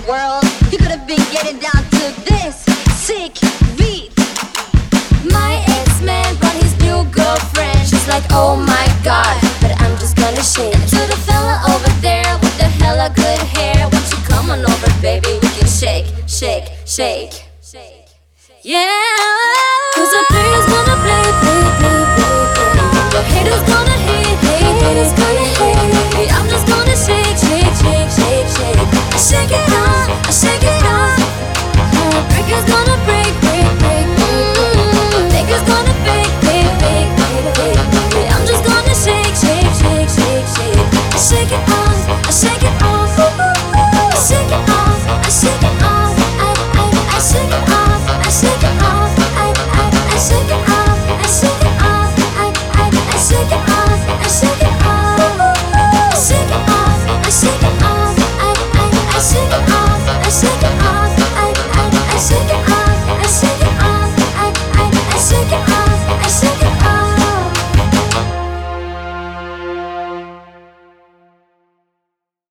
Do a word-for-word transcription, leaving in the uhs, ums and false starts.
world. You could have been getting down to this sick beat. My ex-man brought his new girlfriend. She's like, oh my god, but I'm just gonna shake. And to the fella over there with the hella good hair, won't you come on over, baby? We can shake, shake, shake. Yeah.